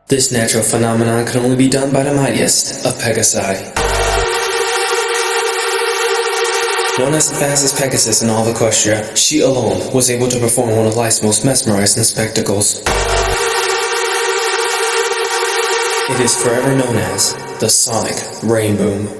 This natural phenomenon can only be done by the mightiest of Pegasi. Known as the fastest Pegasus in all of Equestria, she alone was able to perform one of life's most mesmerizing spectacles. It is forever known as the Sonic Rainboom.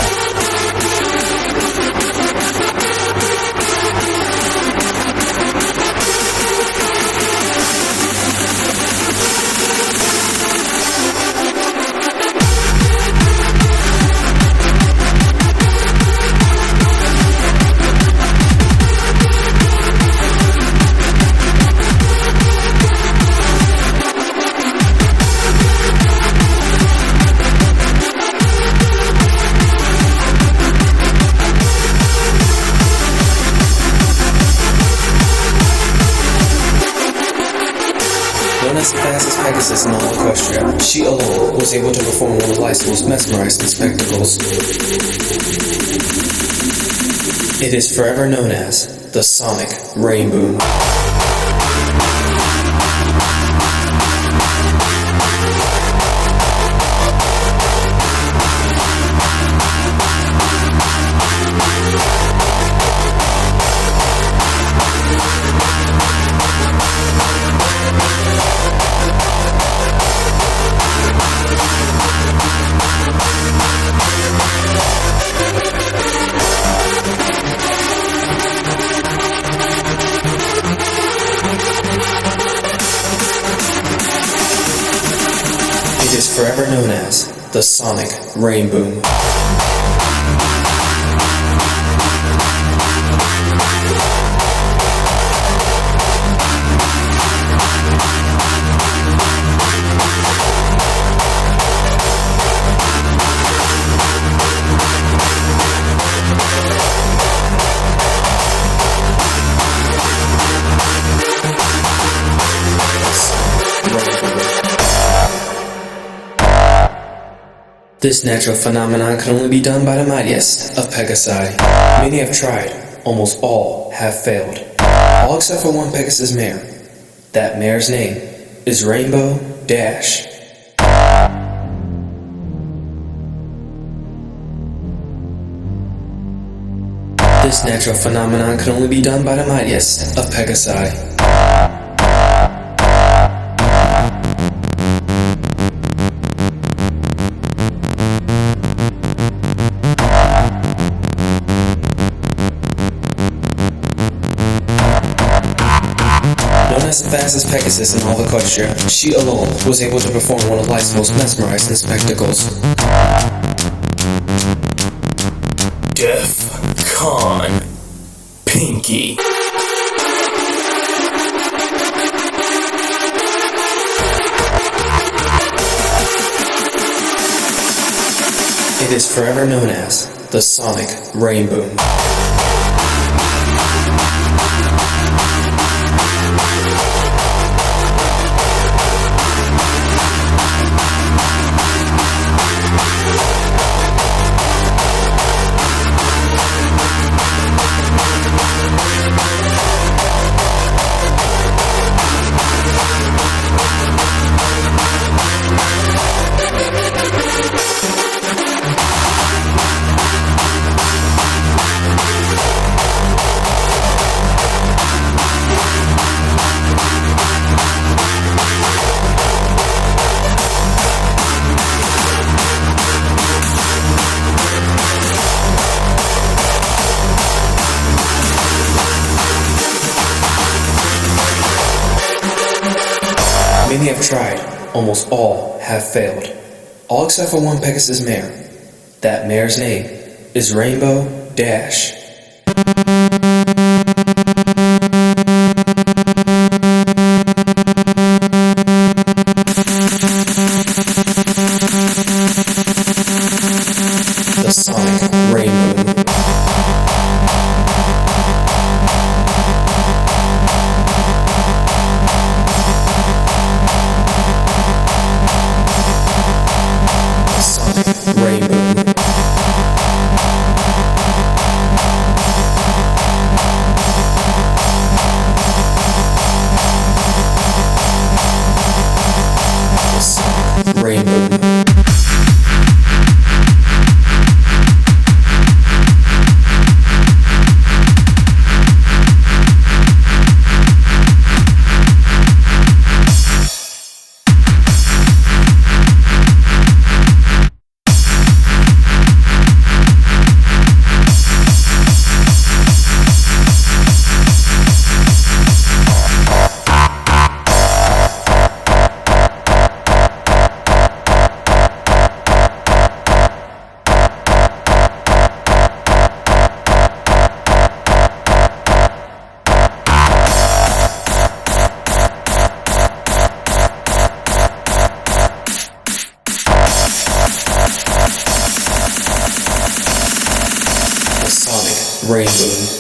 Known as the fastest Pegasus in all of Equestria, she alone was able to perform one of life's most mesmerizing spectacles. It is forever known as the Sonic Rainboom. It is forever known as the Sonic Rainboom. This natural phenomenon can only be done by the mightiest of Pegasi. Many have tried, almost all have failed. All except for one Pegasus mare. That mare's name is Rainbow Dash. This natural phenomenon can only be done by the mightiest of Pegasi. Known as the fastest Pegasus in all of Equestria, she alone was able to perform one of life's most mesmerizing spectacles. Defcon Pinky. It is forever known as the Sonic Rainboom. Many have tried, almost all have failed. All except for one Pegasus mare. That mare's name is Rainbow Dash. The Sonic Rainboom. Rainbow. Yes. Sonic Rainboom.